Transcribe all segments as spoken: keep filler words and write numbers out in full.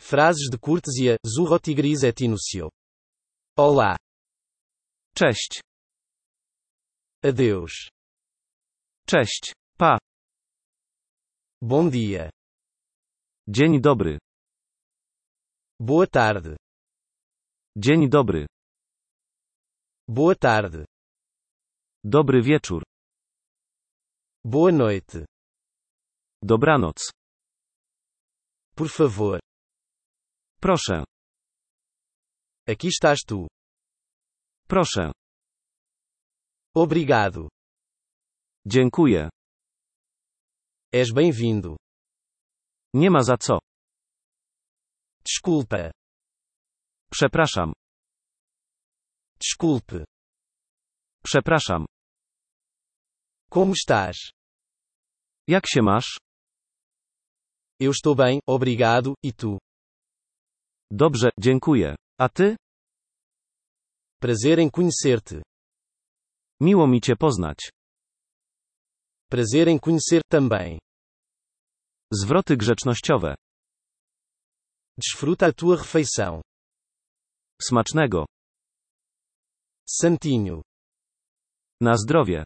Frases de cortesia, Zurrotigrizetinúcio. Olá. Cześć. Adeus. Cześć. Pa. Bom dia. Dzień dobry. Boa tarde. Dzień dobry. Boa tarde. Dobry wieczór. Boa noite. Dobranoc. Por favor. Proszę. Aqui estás tu. Proszę. Obrigado. Dziękuję. És bem-vindo. Nie ma za co. Desculpa. Przepraszam. Desculpe. Przepraszam. Como estás? Jak się masz? Eu estou bem, obrigado, e tu? Dobrze, dziękuję. A ty? Prazer em conhecer-te. Miło mi cię poznać. Prazer em conhecer também. Zwroty grzecznościowe. Desfruta a tua refeição. Smacznego. Santinho. Na zdrowie.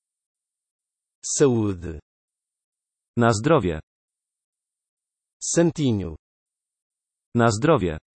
Saúde. Na zdrowie. Santinho. Na zdrowie.